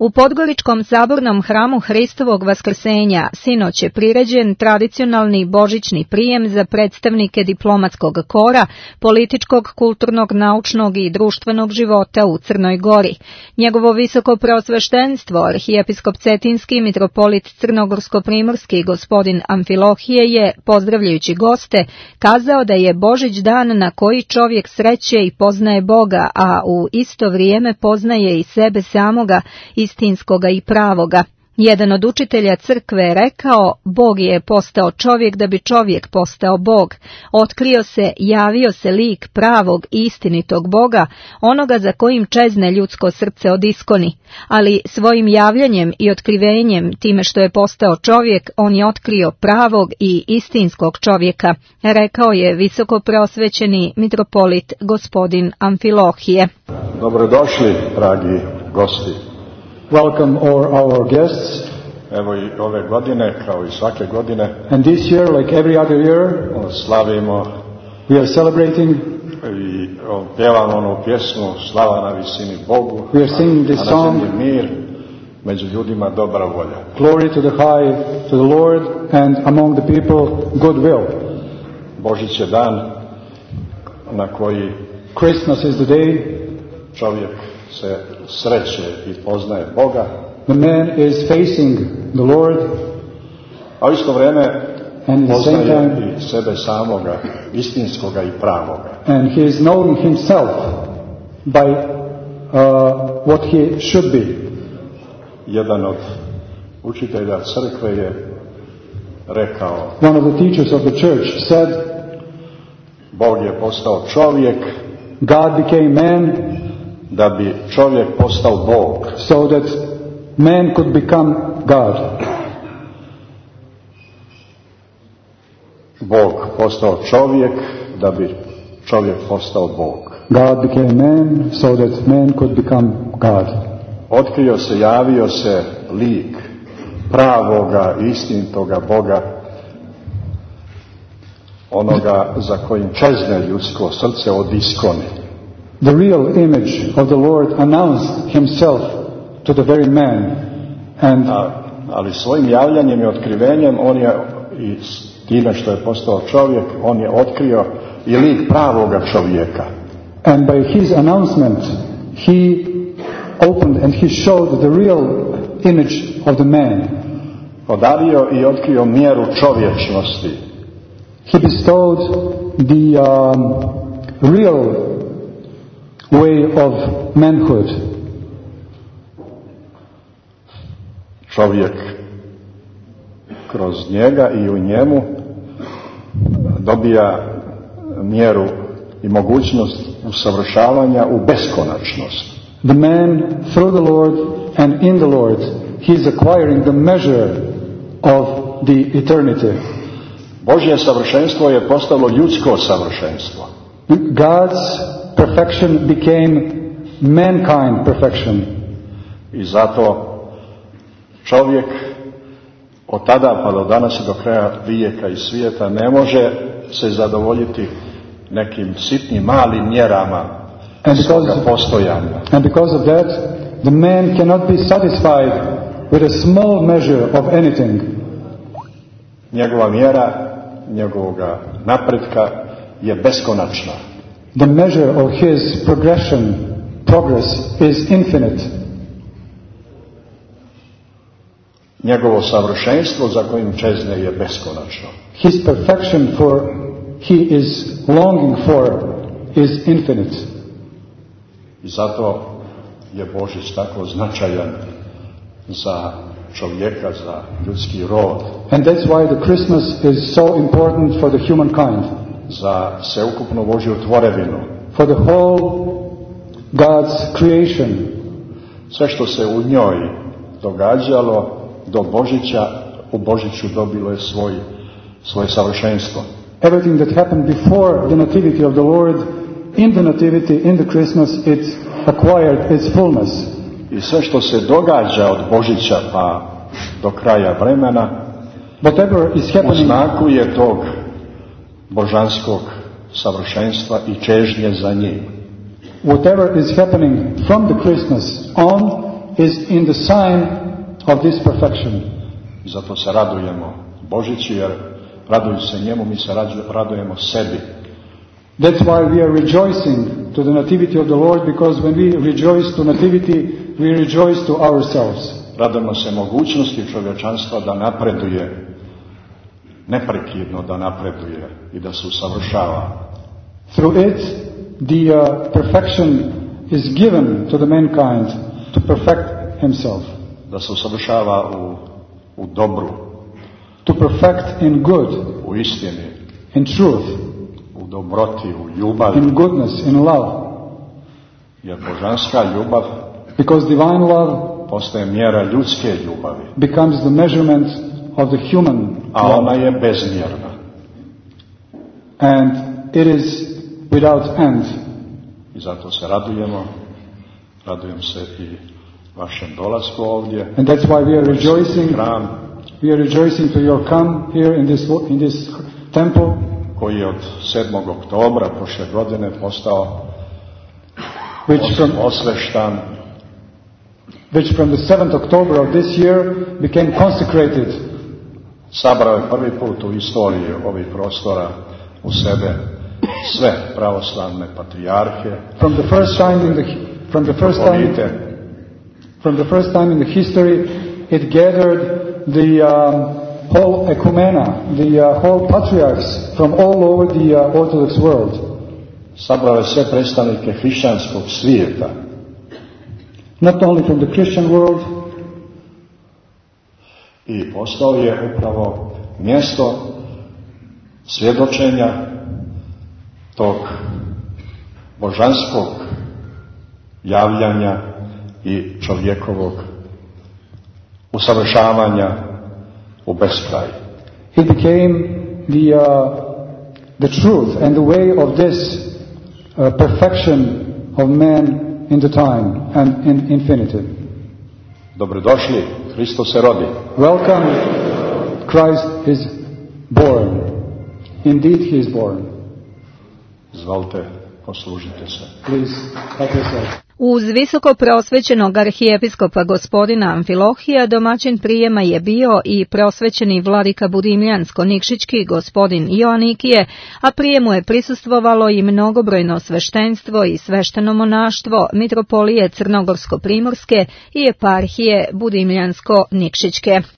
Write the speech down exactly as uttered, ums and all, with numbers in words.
U Podgoričkom sabornom hramu Hristovog vaskrsenja sinoć je priređen tradicionalni božićni prijem za predstavnike diplomatskog kora, političkog, kulturnog, naučnog i društvenog života u Crnoj Gori. Njegovo visoko preosveštenstvo, arhijepiskop Cetinski mitropolit Crnogorsko-primorski gospodin Amfilohije je, pozdravljajući goste, kazao da je Božić dan na koji čovjek sreće i poznaje Boga, a u isto vrijeme poznaje i sebe samoga, istinskoga i pravoga. Jedan od učitelja crkve je rekao, Bog je postao čovjek da bi čovjek postao Bog. Otkrio se, javio se lik pravog i istinitog Boga, onoga za kojim čezne ljudsko srce od iskoni. Ali svojim javljanjem i otkrivenjem, time što je postao čovjek, on je otkrio pravog i istinskog čovjeka, rekao je visoko preosvećeni mitropolit gospodin Amfilohije. Dobrodošli, dragi gosti. Welcome all our guests. Evo i ove godine, kao i svake godine, And this year, like every other year, slavimo we are celebrating, i pjevamo onu pjesmu Slava na visini Bogu, we are singing this a na song, zemlji mir, među ljudima dobra volja. Glory to the high, to the Lord, and among the people, good will. Božić je dan na koji Christmas is the day čovjek se sreće i poznaje Boga, the man is facing the Lord, a u isto vrijeme and at the same poznaje time, i sebe samoga, istinskoga i pravoga. and he is knowing himself by uh, what he should be. Jedan od učitelja crkve je rekao, One of the teachers of the church said, Bog je postao čovjek God became man da bi čovjek postao Bog. so that man could become God. Bog postao čovjek da bi čovjek postao Bog. God became man so that man could become God. Otkrio se, javio se lik pravoga, istinitoga Boga, onoga za kojim čezne ljudsko srce od iskoni. The real image of the Lord announced himself to the very man, and A, ali svojim javljanjem i otkrivenjem on je, i s time što je postao čovjek, on je otkrio i lik pravoga čovjeka. and by his announcement he opened and he showed the real image of the man. Podario i otkrio mjeru čovječnosti. He bestowed the um, real way of manhood. Čovjek kroz njega i u njemu dobija mjeru i mogućnost usavršavanja u beskonačnost. The man, through the Lord and in the Lord, he is acquiring the measure of the eternity. Božje savršenstvo je postalo ljudsko savršenstvo. God's perfection became mankind perfection. I zato čovjek od tada pa do danas i do kraja vijeka i svijeta ne može se zadovoljiti nekim sitnim malim mjerama And svoga because, postojanja. and because of that, the man cannot be satisfied with a small measure of anything. Njegova mjera, njegovoga napretka je beskonačna. The measure of his progression, progress is infinite. Njegovo savršenstvo za kojim čezne je beskonačno. His perfection for he is longing for is infinite. I zato je Božić tako značajan za čovjeka, za ljudski rod, And that's why the Christmas is so important for the humankind, za sveukupnu Božju tvorevinu. for the whole God's creation. Sve što se u njoj događalo do Božića, u Božiću dobilo je svoj, svoje savršenstvo. Everything that happened before the nativity of the Lord, in the nativity, in the Christmas, it acquired its fullness. I sve što se događa od Božića pa do kraja vremena, Whatever is u happening, znaku je tog božanskog savršenstva i čežnje za njim. whatever is happening from the Christmas on is in the sign of this perfection. I zato se radujemo Božiću, jer radujući se njemu mi se radujemo sebi. That's why we are rejoicing to the nativity of the Lord, because when we rejoice to nativity, we rejoice to ourselves. Radujemo se mogućnosti čovječanstva da napreduje, neprekidno da napreduje i da se usavršava. Through it, the uh, perfection is given to the mankind to perfect himself. Da se usavršava u, u dobru. To perfect in good. U istini. In truth. U dobroti, u ljubavi. In goodness, in love. Jer božanska ljubav, because divine love postaje mjera ljudske ljubavi. Becomes the measurement of the human love. A ona je bezmjerna. And it is without end. I zato se radujemo. Radujem se i vašem dolasku ovdje. And that's why we are rejoicing. Hram, we are rejoicing to your come here in this in this temple, koji je od sedmog oktobra prošle godine postao which from, osveštan, which from the seventh October of this year became consecrated. Sabrao je prvi put u istoriji ovih prostora u sebe sve pravoslavne patrijarhe. From the first time in the from the first time from the first time in the history, it gathered the um, whole ecumena, the uh, whole patriarchs from all over the uh, Orthodox world. Sabrao je sve predstavnike hrišćanskog svijeta. Not only from the Christian world. I postao je upravo mjesto svjedočenja tog božanskog javljanja i čovjekovog usavršavanja u beskraj. It became the uh, the truth and the way of this uh, perfection of man in the time and in infinity. Dobrodošli, Hristos se rodi. Welcome, Christ is born. Indeed, he is born. Izvolite, poslužite se. Please, help yourself. Uz visoko prosvećenog arhijepiskopa gospodina Amfilohija domaćin prijema je bio i prosvećeni vladika Budimljansko-Nikšićki gospodin Joanikije, a prijemu je prisustvovalo i mnogobrojno sveštenstvo i svešteno monaštvo mitropolije Crnogorsko-Primorske i eparhije Budimljansko-Nikšićke.